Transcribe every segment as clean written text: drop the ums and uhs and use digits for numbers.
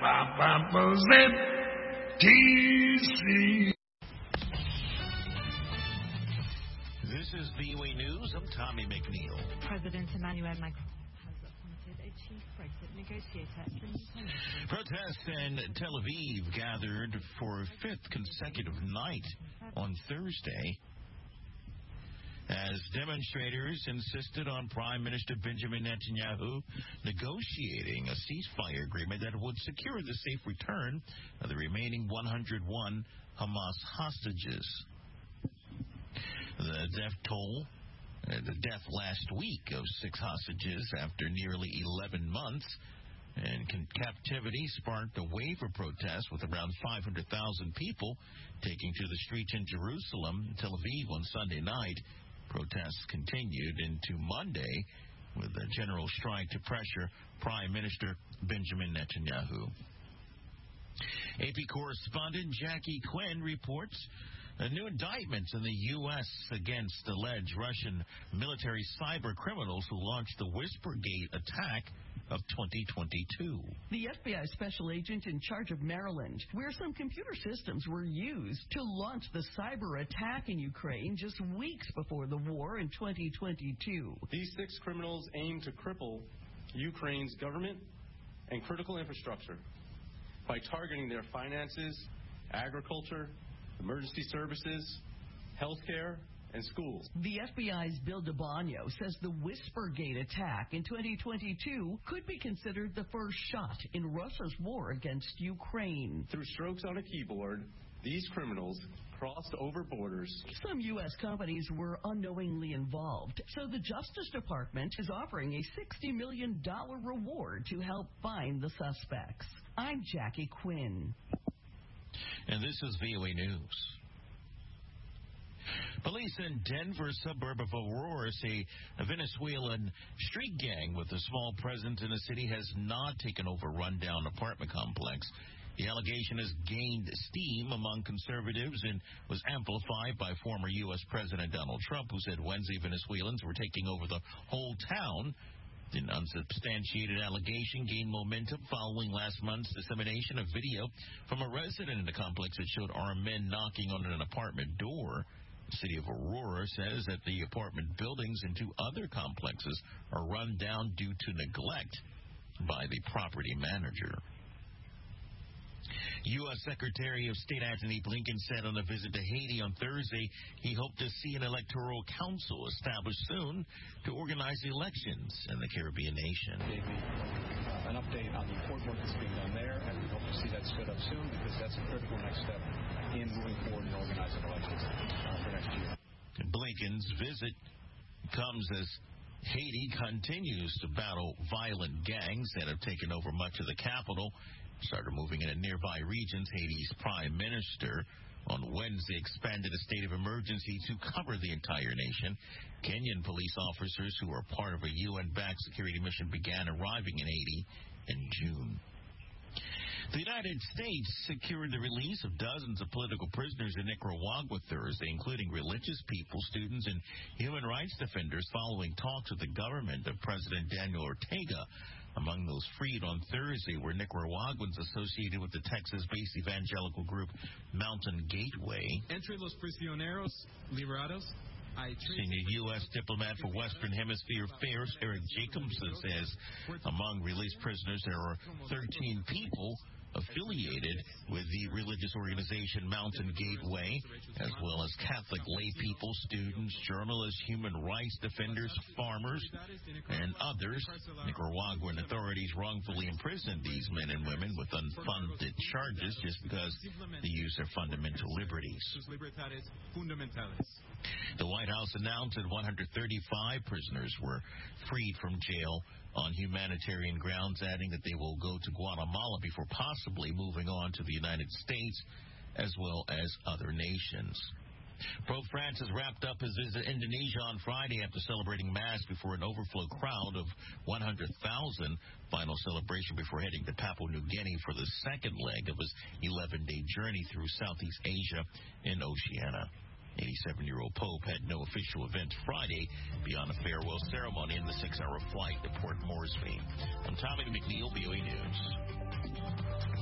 ZTC. This is VOA News. I'm Tommy McNeil. President Emmanuel Macron has appointed a chief Brexit negotiator. Protests in Tel Aviv gathered for a fifth consecutive night on Thursday as demonstrators insisted on Prime Minister Benjamin Netanyahu negotiating a ceasefire agreement that would secure the safe return of the remaining 101 Hamas hostages. The death last week of 6 hostages after nearly 11 months in captivity sparked a wave of protests with around 500,000 people taking to the streets in Jerusalem and Tel Aviv on Sunday night. Protests continued into Monday with a general strike to pressure Prime Minister Benjamin Netanyahu. AP correspondent Jackie Quinn reports new indictments in the U.S. against alleged Russian military cyber criminals who launched the Whispergate attack of 2022. The FBI special agent in charge of Maryland, where some computer systems were used to launch the cyber attack in Ukraine just weeks before the war in 2022. These 6 criminals aim to cripple Ukraine's government and critical infrastructure by targeting their finances, agriculture, emergency services, healthcare, and schools. The FBI's Bill DeBonio says the Whispergate attack in 2022 could be considered the first shot in Russia's war against Ukraine. Through strokes on a keyboard, these criminals crossed over borders. Some U.S. companies were unknowingly involved, so the Justice Department is offering a $60 million reward to help find the suspects. I'm Jackie Quinn. And this is VOA News. Police in Denver, suburb of Aurora, say a Venezuelan street gang with a small presence in the city has not taken over rundown apartment complex. The allegation has gained steam among conservatives and was amplified by former U.S. President Donald Trump, who said Wednesday Venezuelans were taking over the whole town. An unsubstantiated allegation gained momentum following last month's dissemination of video from a resident in the complex that showed armed men knocking on an apartment door. The city of Aurora says that the apartment buildings and 2 other complexes are run down due to neglect by the property manager. U.S. Secretary of State Antony Blinken said on a visit to Haiti on Thursday he hoped to see an electoral council established soon to organize elections in the Caribbean nation. Gave me an update on the important work that's being done there, and we hope to see that stood up soon because that's a critical next step in moving forward and organizing elections for next year. Blinken's visit comes as Haiti continues to battle violent gangs that have taken over much of the capital. Started moving into nearby regions. Haiti's prime minister on Wednesday expanded a state of emergency to cover the entire nation. Kenyan police officers who are part of a UN-backed security mission began arriving in Haiti in June. The United States secured the release of dozens of political prisoners in Nicaragua Thursday, including religious people, students, and human rights defenders following talks with the government of President Daniel Ortega. Among those freed on Thursday were Nicaraguans associated with the Texas-based evangelical group Mountain Gateway. Entre los prisioneros liberados, Senior U.S. diplomat for Western Hemisphere Affairs Eric Jacobson says among released prisoners there are 13 people affiliated with the religious organization Mountain Gateway, as well as Catholic lay people, students, journalists, human rights defenders, farmers, and others. Nicaraguan authorities wrongfully imprisoned these men and women with unfunded charges just because they use their fundamental liberties. The White House announced that 135 prisoners were freed from jail on humanitarian grounds, adding that they will go to Guatemala before possibly moving on to the United States as well as other nations. Pope Francis wrapped up his visit to Indonesia on Friday after celebrating Mass before an overflow crowd of 100,000. Final celebration before heading to Papua New Guinea for the second leg of his 11-day journey through Southeast Asia and Oceania. 87-year-old Pope had no official event Friday beyond a farewell ceremony and the 6-hour flight to Port Moresby. I'm Tommy McNeil, VOA News.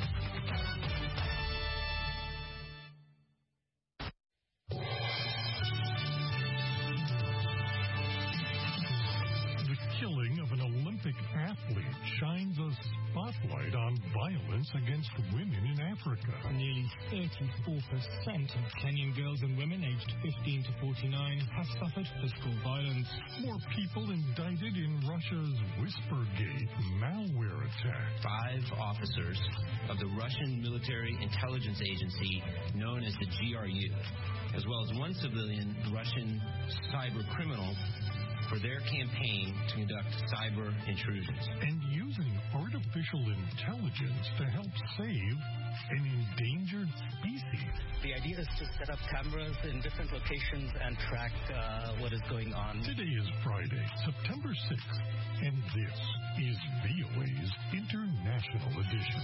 athlete shines a spotlight on violence against women in Africa. Nearly 34% of Kenyan girls and women aged 15 to 49 have suffered physical violence. More people indicted in Russia's Whispergate malware attack. 5 officers of the Russian military intelligence agency known as the GRU, as well as 1 civilian Russian cyber criminal for their campaign to conduct cyber intrusions. And using artificial intelligence to help save an endangered species. The idea is to set up cameras in different locations and track what is going on. Today is Friday, September 6th, and this is VOA's International Edition.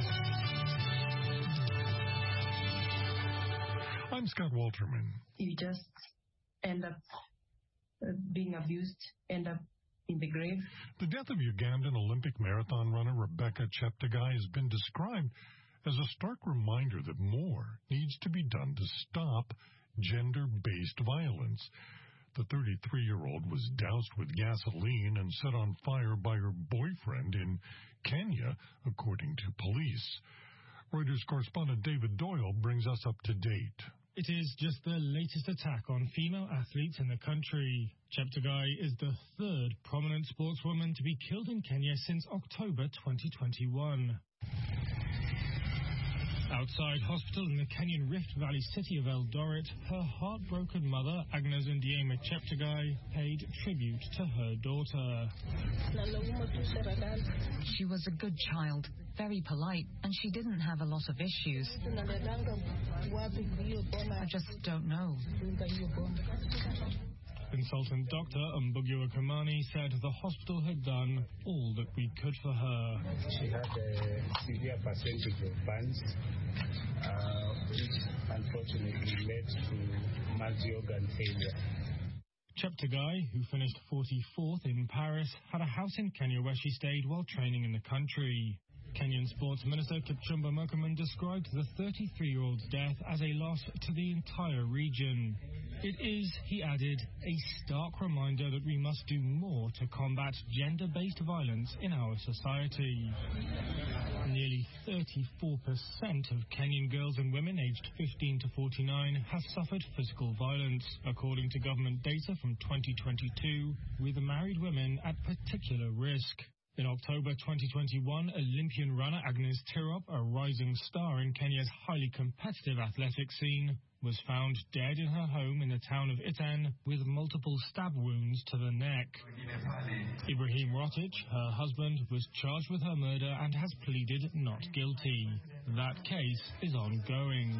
I'm Scott Walterman. You just end up being abused, end up in the grave. The death of Ugandan Olympic marathon runner Rebecca Cheptegei has been described as a stark reminder that more needs to be done to stop gender-based violence. The 33-year-old was doused with gasoline and set on fire by her boyfriend in Kenya, according to police. Reuters correspondent David Doyle brings us up to date. It is just the latest attack on female athletes in the country. Cheptegei is the 3rd prominent sportswoman to be killed in Kenya since October 2021. Outside hospital in the Kenyan Rift Valley city of Eldoret, her heartbroken mother, Agnes Ndiema Cheptegei, paid tribute to her daughter. She was a good child, very polite, and she didn't have a lot of issues. I just don't know. Consultant Dr. Mbugio Kamani said the hospital had done all that we could for her. She had a severe percentage of burns, which unfortunately led to multi-organ failure. Cheptegei, who finished 44th in Paris, had a house in Kenya where she stayed while training in the country. Kenyan Sports Minister Kipchumba Murkomen described the 33-year-old's death as a loss to the entire region. It is, he added, a stark reminder that we must do more to combat gender-based violence in our society. Nearly 34% of Kenyan girls and women aged 15 to 49 have suffered physical violence, according to government data from 2022, with married women at particular risk. In October 2021, Olympian runner Agnes Tirop, a rising star in Kenya's highly competitive athletic scene, was found dead in her home in the town of Iten with multiple stab wounds to the neck. Ibrahim Rotich, her husband, was charged with her murder and has pleaded not guilty. That case is ongoing.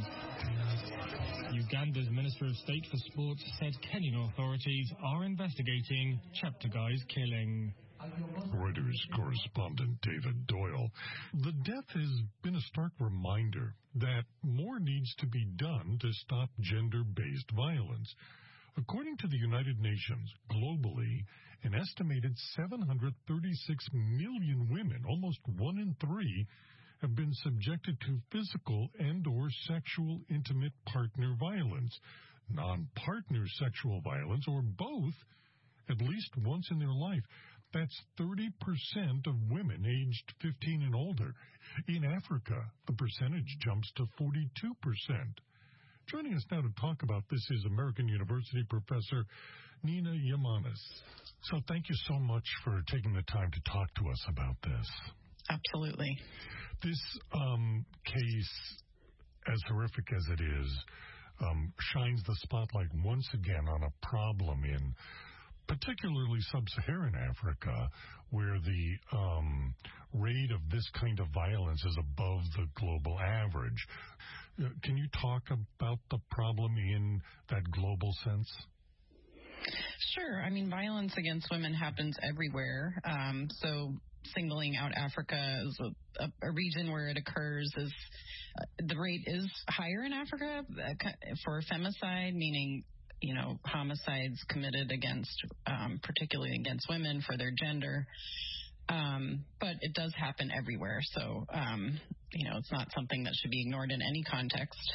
Uganda's Minister of State for Sports said Kenyan authorities are investigating Cheptegei's killing. Reuters correspondent David Doyle. The death has been a stark reminder that more needs to be done to stop gender-based violence. According to the United Nations, globally, an estimated 736 million women, almost 1 in 3, have been subjected to physical and or sexual intimate partner violence, non-partner sexual violence, or both at least once in their life. That's 30% of women aged 15 and older. In Africa, the percentage jumps to 42%. Joining us now to talk about this is American University professor Nina Yamanis. So thank you so much for taking the time to talk to us about this. Absolutely. This case, as horrific as it is, shines the spotlight once again on a problem in particularly sub-Saharan Africa, where the rate of this kind of violence is above the global average. Can you talk about the problem in that global sense? Sure. I mean, violence against women happens everywhere. So singling out Africa as a region where it occurs is the rate is higher in Africa for femicide, meaning homicides committed against, particularly against women for their gender. But it does happen everywhere. So, it's not something that should be ignored in any context.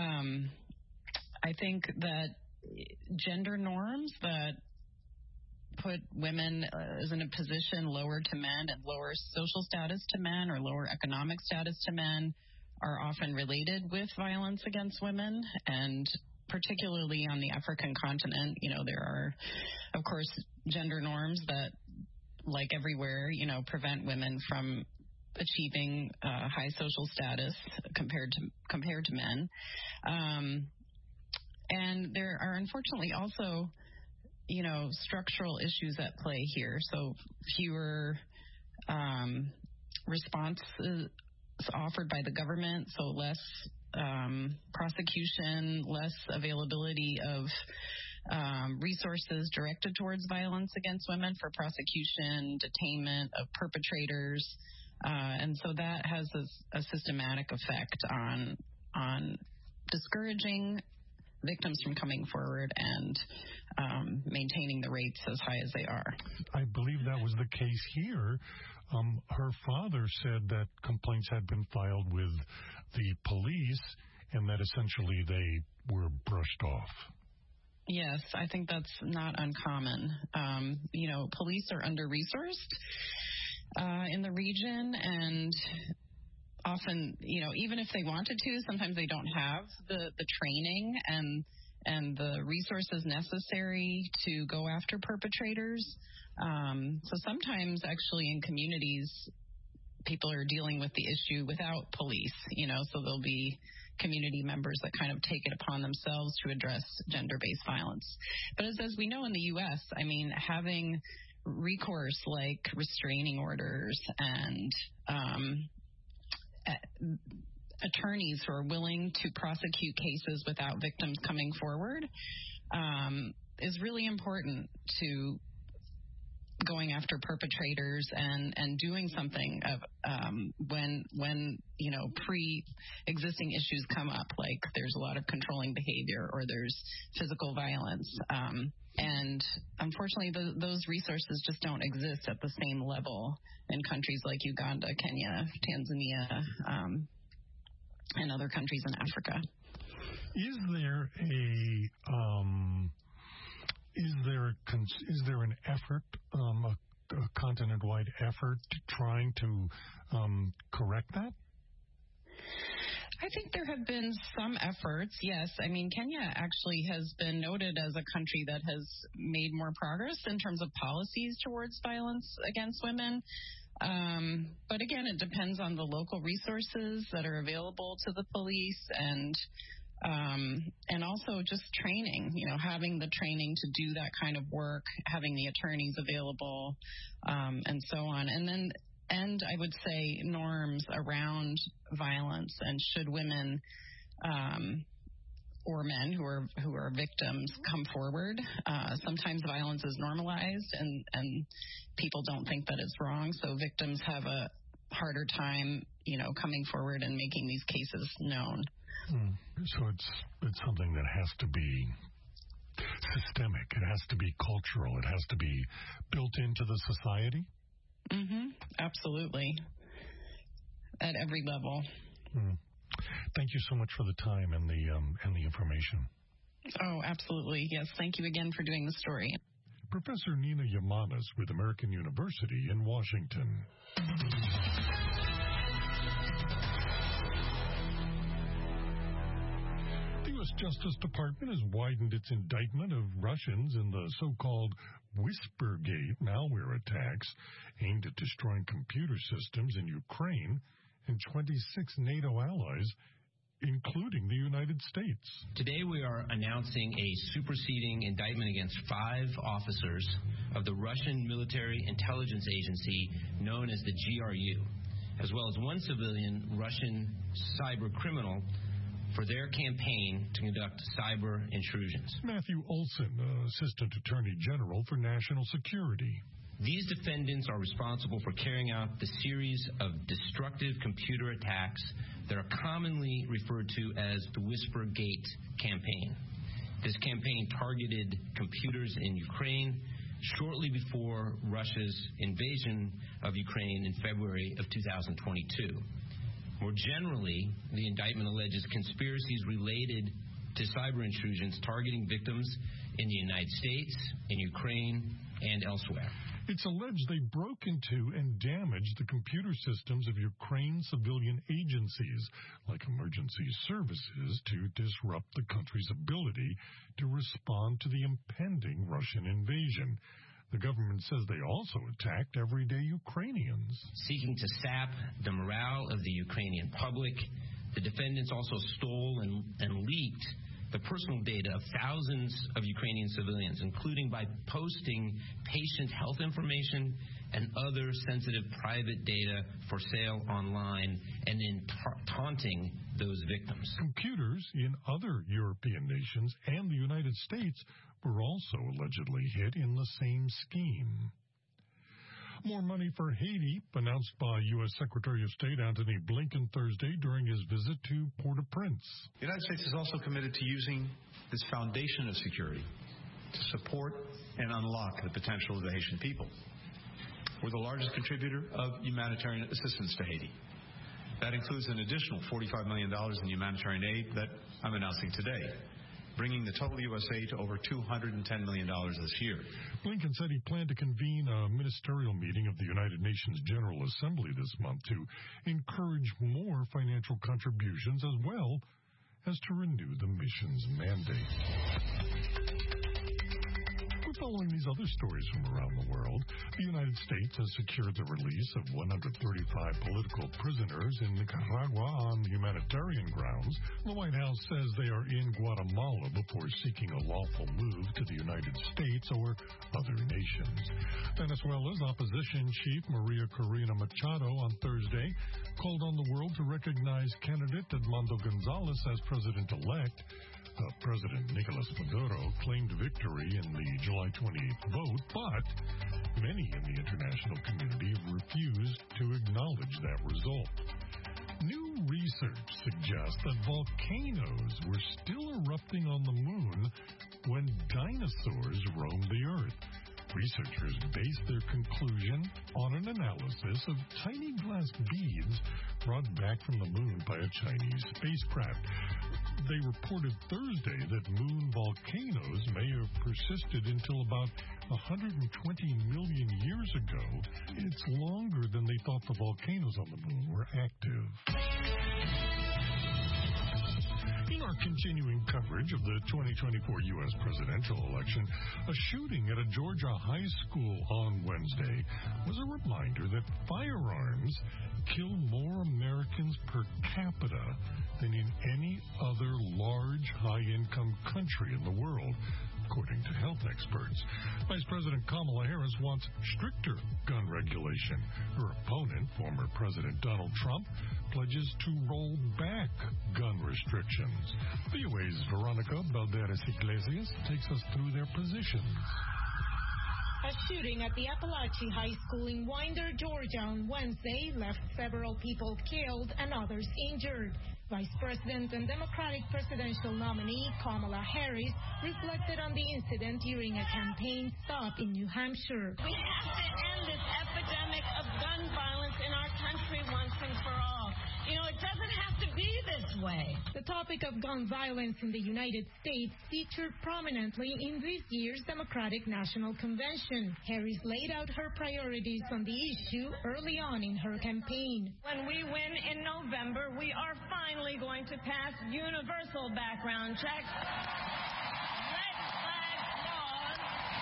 I think that gender norms that put women as in a position lower to men, and lower social status to men or lower economic status to men are often related with violence against women. And particularly on the African continent, there are, of course, gender norms that, like everywhere, prevent women from achieving high social status compared to men. And there are unfortunately also, structural issues at play here. So fewer responses offered by the government, so less prosecution, less availability of resources directed towards violence against women for prosecution, detainment of perpetrators. And so that has a systematic effect on discouraging victims from coming forward and maintaining the rates as high as they are. I believe that was the case here. Her father said that complaints had been filed with the police and that essentially they were brushed off. Yes, I think that's not uncommon. Police are under-resourced in the region, and often, even if they wanted to, sometimes they don't have the training and the resources necessary to go after perpetrators. So sometimes, actually, in communities, people are dealing with the issue without police, so there'll be community members that kind of take it upon themselves to address gender-based violence. But as we know in the U.S., having recourse like restraining orders and attorneys who are willing to prosecute cases without victims coming forward is really important to going after perpetrators and doing something when pre-existing issues come up, like there's a lot of controlling behavior or there's physical violence. And unfortunately, those resources just don't exist at the same level in countries like Uganda, Kenya, Tanzania, and other countries in Africa. Is there an effort, a continent-wide effort, trying to correct that? I think there have been some efforts, yes. Kenya actually has been noted as a country that has made more progress in terms of policies towards violence against women. But again, it depends on the local resources that are available to the police and also just training, having the training to do that kind of work, having the attorneys available, and so on. And I would say norms around violence, and should women or men who are victims come forward. Sometimes violence is normalized and people don't think that it's wrong, so victims have a harder time, coming forward and making these cases known. So it's something that has to be systemic. It has to be cultural. It has to be built into the society. Absolutely. At every level. Thank you so much for the time and the information. Oh, absolutely. Yes. Thank you again for doing the story. Professor Nina Yamanis with American University in Washington. The U.S. Justice Department has widened its indictment of Russians in the so-called Whispergate malware attacks aimed at destroying computer systems in Ukraine and 26 NATO allies, including the United States. Today we are announcing a superseding indictment against 5 officers of the Russian military intelligence agency known as the GRU, as well as 1 civilian Russian cyber criminal for their campaign to conduct cyber intrusions. Matthew Olson, Assistant Attorney General for National Security. These defendants are responsible for carrying out the series of destructive computer attacks that are commonly referred to as the Whispergate campaign. This campaign targeted computers in Ukraine shortly before Russia's invasion of Ukraine in February of 2022. More generally, the indictment alleges conspiracies related to cyber intrusions targeting victims in the United States, in Ukraine, and elsewhere. It's alleged they broke into and damaged the computer systems of Ukraine civilian agencies, like emergency services, to disrupt the country's ability to respond to the impending Russian invasion. The government says they also attacked everyday Ukrainians. Seeking to sap the morale of the Ukrainian public, the defendants also stole and leaked the personal data of thousands of Ukrainian civilians, including by posting patient health information and other sensitive private data for sale online and then taunting those victims. Computers in other European nations and the United States were also allegedly hit in the same scheme. More money for Haiti, announced by U.S. Secretary of State Antony Blinken Thursday during his visit to Port-au-Prince. The United States is also committed to using this foundation of security to support and unlock the potential of the Haitian people. We're the largest contributor of humanitarian assistance to Haiti. That includes an additional $45 million in humanitarian aid that I'm announcing today, bringing the total U.S. aid to over $210 million this year. Blinken said he planned to convene a ministerial meeting of the United Nations General Assembly this month to encourage more financial contributions as well as to renew the mission's mandate. We're following these other stories from around the world. The United States has secured the release of 135 political prisoners in Nicaragua on humanitarian grounds. The White House says they are in Guatemala before seeking a lawful move to the United States or other nations. Venezuela's opposition chief, Maria Corina Machado, on Thursday called on the world to recognize candidate Edmundo Gonzalez as president-elect. President Nicolas Maduro claimed victory in the July 28th vote, but many in the international community have refused to acknowledge that result. New research suggests that volcanoes were still erupting on the moon when dinosaurs roamed the Earth. Researchers based their conclusion on an analysis of tiny glass beads brought back from the moon by a Chinese spacecraft. They reported Thursday that moon volcanoes may have persisted until about 120 million years ago. It's longer than they thought the volcanoes on the moon were active. In our continuing coverage of the 2024 U.S. presidential election, a shooting at a Georgia high school on Wednesday was a reminder that firearms kill more Americans per capita than in any other large, high-income country in the world, according to health experts. Vice President Kamala Harris wants stricter gun regulation. Her opponent, former President Donald Trump, pledges to roll back gun restrictions. VOA's Veronica Balderas Iglesias takes us through their positions. A shooting at the Appalachian High School in Winder, Georgia on Wednesday left several people killed and others injured. Vice President and Democratic presidential nominee Kamala Harris reflected on the incident during a campaign stop in New Hampshire. We have to end this epidemic of gun violence in our country once and for all. You know, it doesn't have to be this way. The topic of gun violence in the United States featured prominently in this year's Democratic National Convention. Harris laid out her priorities on the issue early on in her campaign. When we win in November, we are finally going to pass universal background checks, red flag laws,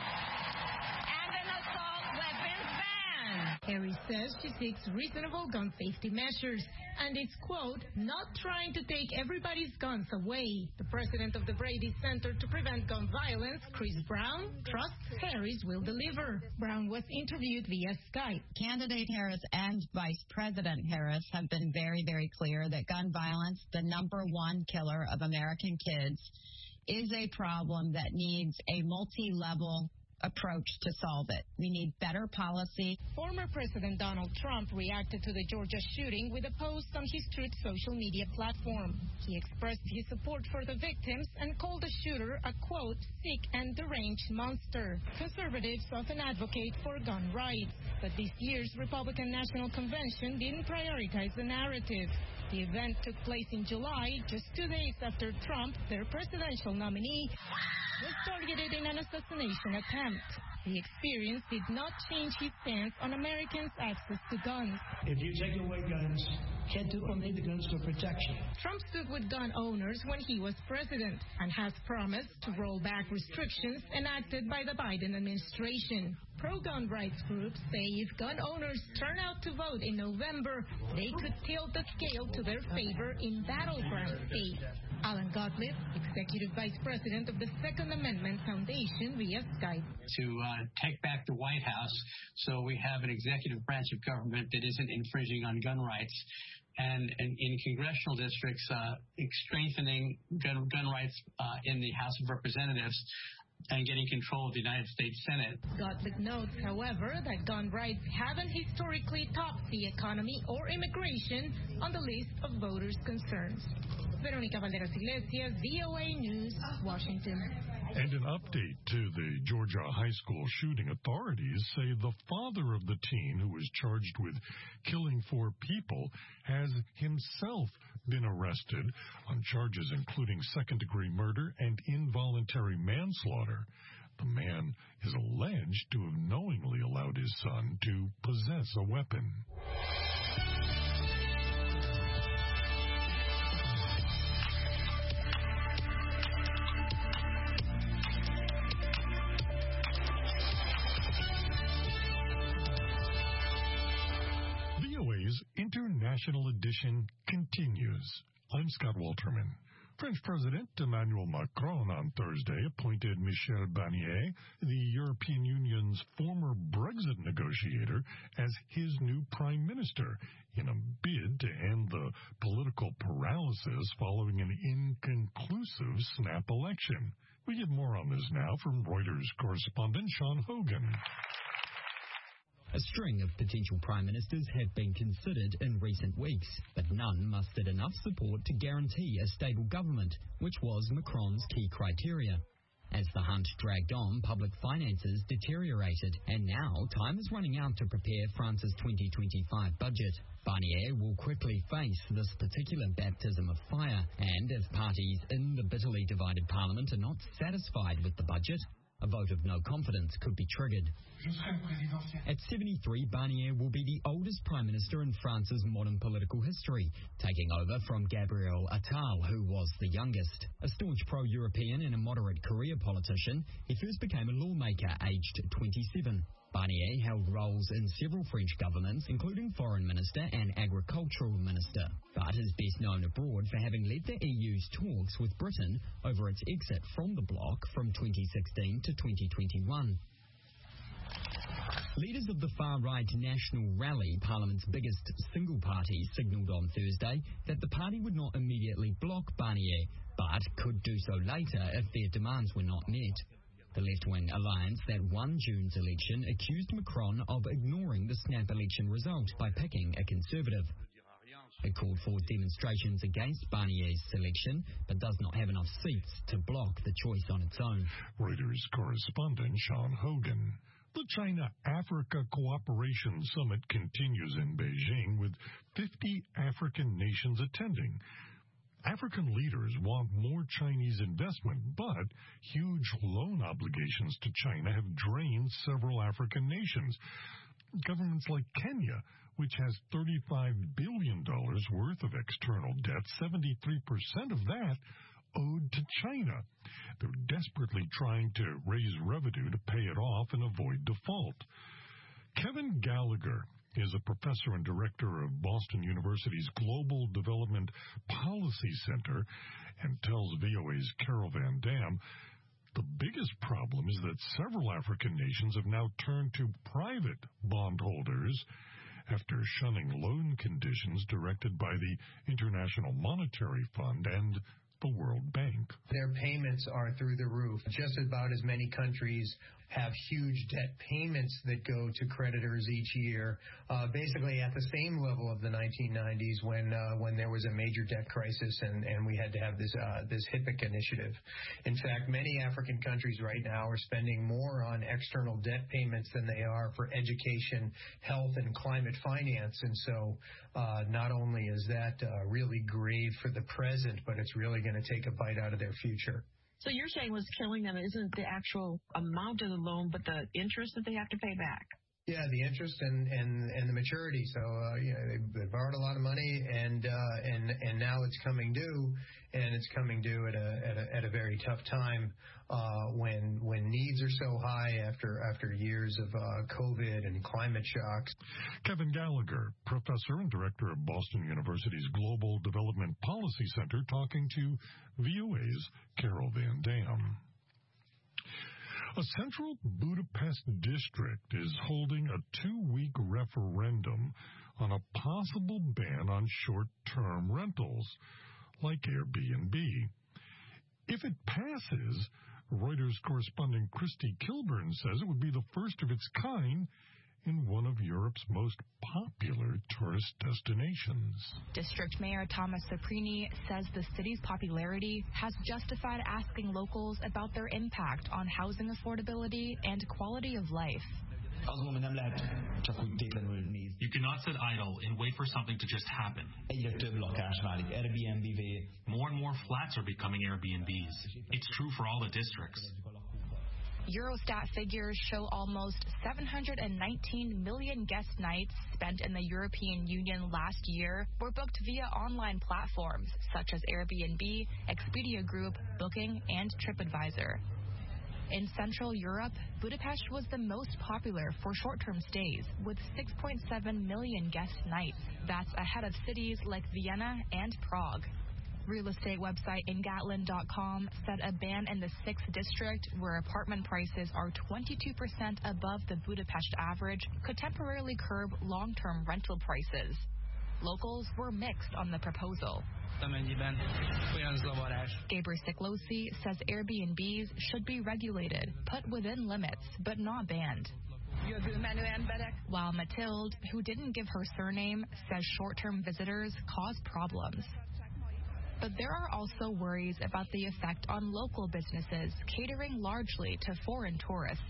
and an assault weapons ban. Harris says she seeks reasonable gun safety measures and is, quote, not trying to take everybody's guns away. The president of the Brady Center to Prevent Gun Violence, Chris Brown, trusts Harris will deliver. Brown was interviewed via Skype. Candidate Harris and Vice President Harris have been very, very clear that gun violence, the number one killer of American kids, is a problem that needs a multi-level approach to solve it. We need better policy. Former President Donald Trump reacted to the Georgia shooting with a post on his Truth social media platform. He expressed his support for the victims and called the shooter a, quote, sick and deranged monster. Conservatives often advocate for gun rights, but this year's Republican National Convention didn't prioritize the narrative. The event took place in July, just 2 days after Trump, their presidential nominee, was targeted in an assassination attempt. The experience did not change his stance on Americans' access to guns. If you take away guns, can't need the guns for protection. Trump stood with gun owners when he was president and has promised to roll back restrictions enacted by the Biden administration. Pro-gun rights groups say if gun owners turn out to vote in November, they could tilt the scale to their favor in battleground states. Alan Gottlieb, Executive Vice President of the Second Amendment Foundation, via Skype. To take back the White House so we have an executive branch of government that isn't infringing on gun rights. And in congressional districts, strengthening gun rights in the House of Representatives and getting control of the United States Senate. Gottlieb notes, however, that gun rights haven't historically topped the economy or immigration on the list of voters' concerns. Veronica Valderas Iglesias, VOA News, Washington. And an update to the Georgia high school shooting. Authorities say the father of the teen who was charged with killing 4 people has himself been arrested on charges including second-degree murder and involuntary manslaughter. The man is alleged to have knowingly allowed his son to possess a weapon. International edition continues. I'm Scott Walterman. French President Emmanuel Macron on Thursday appointed Michel Barnier, the European Union's former Brexit negotiator, as his new prime minister in a bid to end the political paralysis following an inconclusive snap election. We get more on this now from Reuters correspondent Sean Hogan. A string of potential prime ministers have been considered in recent weeks, but none mustered enough support to guarantee a stable government, which was Macron's key criteria. As the hunt dragged on, public finances deteriorated, and now time is running out to prepare France's 2025 budget. Barnier will quickly face this particular baptism of fire, and if parties in the bitterly divided parliament are not satisfied with the budget, a vote of no confidence could be triggered. At 73, Barnier will be the oldest prime minister in France's modern political history, taking over from Gabriel Attal, who was the youngest. A staunch pro-European and a moderate career politician, he first became a lawmaker aged 27. Barnier held roles in several French governments, including foreign minister and agricultural minister, but is best known abroad for having led the EU's talks with Britain over its exit from the bloc from 2016 to 2021. Leaders of the far-right National Rally, Parliament's biggest single party, signalled on Thursday that the party would not immediately block Barnier, but could do so later if their demands were not met. The left-wing alliance that won June's election accused Macron of ignoring the snap election result by picking a conservative. It called for demonstrations against Barnier's selection, but does not have enough seats to block the choice on its own. Reuters correspondent Sean Hogan. The China-Africa Cooperation Summit continues in Beijing with 50 African nations attending. African leaders want more Chinese investment, but huge loan obligations to China have drained several African nations. Governments like Kenya, which has $35 billion worth of external debt, 73% of that owed to China. They're desperately trying to raise revenue to pay it off and avoid default. Kevin Gallagher is a professor and director of Boston University's Global Development Policy Center and tells VOA's Carol Van Dam the biggest problem is that several African nations have now turned to private bondholders after shunning loan conditions directed by the International Monetary Fund and the World Bank. Their payments are through the roof. Just about as many countries have huge debt payments that go to creditors each year, basically at the same level of the 1990s when there was a major debt crisis and we had to have this HIPC initiative. In fact, many African countries right now are spending more on external debt payments than they are for education, health, and climate finance. And so not only is that really grave for the present, but it's really going to take a bite out of their future. So you're saying what's killing them isn't the actual amount of the loan, but the interest that they have to pay back? Yeah, the interest and the maturity. So they borrowed a lot of money, and now it's coming due, and it's coming due at a very tough time when needs are so high after years of COVID and climate shocks. Kevin Gallagher, professor and director of Boston University's Global Development Policy Center, talking to VOA's Carol Van Dam. A central Budapest district is holding a 2-week referendum on a possible ban on short-term rentals, like Airbnb. If it passes, Reuters correspondent Christy Kilburn says it would be the first of its kind in one of Europe's most popular tourist destinations. District Mayor Thomas Saprini says the city's popularity has justified asking locals about their impact on housing affordability and quality of life. You cannot sit idle and wait for something to just happen. More and more flats are becoming Airbnbs. It's true for all the districts. Eurostat figures show almost 719 million guest nights spent in the European Union last year were booked via online platforms such as Airbnb, Expedia Group, Booking, and TripAdvisor. In Central Europe, Budapest was the most popular for short-term stays, with 6.7 million guest nights. That's ahead of cities like Vienna and Prague. Real estate website Ingatlin.com said a ban in the 6th district, where apartment prices are 22% above the Budapest average, could temporarily curb long-term rental prices. Locals were mixed on the proposal. Gabriel Siklosi says Airbnbs should be regulated, put within limits, but not banned. While Mathilde, who didn't give her surname, says short-term visitors cause problems. But there are also worries about the effect on local businesses catering largely to foreign tourists.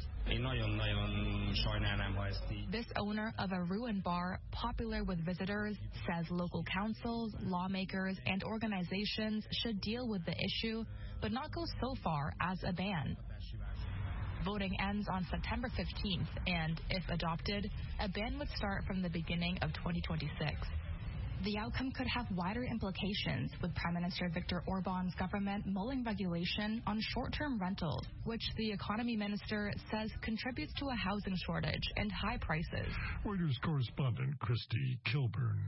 This owner of a ruined bar popular with visitors says local councils, lawmakers, and organizations should deal with the issue, but not go so far as a ban. Voting ends on September 15th, and if adopted, a ban would start from the beginning of 2026. The outcome could have wider implications, with Prime Minister Viktor Orban's government mulling regulation on short-term rentals, which the economy minister says contributes to a housing shortage and high prices. Reuters correspondent Christy Kilburn.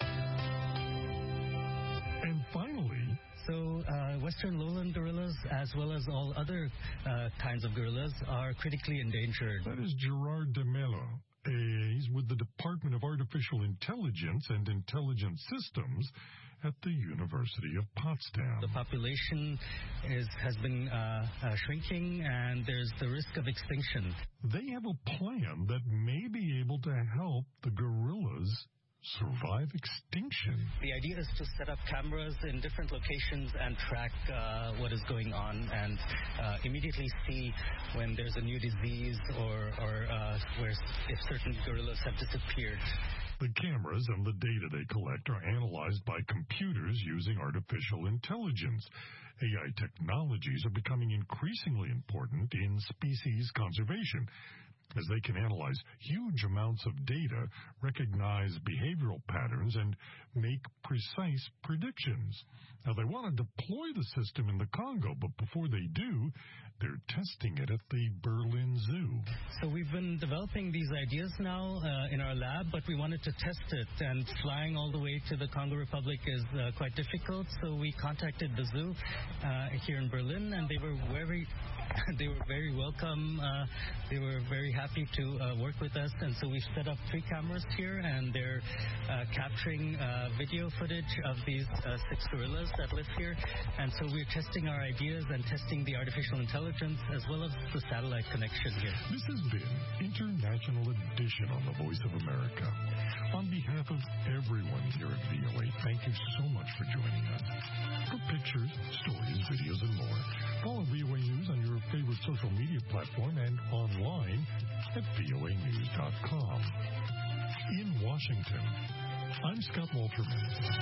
And finally, Western lowland gorillas, as well as all other kinds of gorillas, are critically endangered. That is Gerard de Mello. He's with the Department of Artificial Intelligence and Intelligent Systems at the University of Potsdam. The population has been shrinking, and there's the risk of extinction. They have a plan that may be able to help the gorillas survive extinction. The idea is to set up cameras in different locations and track what is going on, and immediately see when there's a new disease or where if certain gorillas have disappeared. The cameras and the data they collect are analyzed by computers using artificial intelligence. AI technologies are becoming increasingly important in species conservation, as they can analyze huge amounts of data, recognize behavioral patterns, and make precise predictions. Now, they want to deploy the system in the Congo, but before they do, they're testing it at the Berlin Zoo. So we've been developing these ideas now in our lab, but we wanted to test it, and flying all the way to the Congo Republic is quite difficult, so we contacted the zoo here in Berlin, and they were very welcome. They were very happy to work with us, and so we've set up 3 cameras here, and they're capturing video footage of these 6 gorillas that live here, and so we're testing our ideas and testing the artificial intelligence as well as the satellite connection here. This has been International Edition on the Voice of America. On behalf of everyone here at VOA, thank you so much for joining us. For pictures, stories, videos, and more, follow VOA News on your favorite social media platform and online at voanews.com. In Washington, I'm Scott Walterman.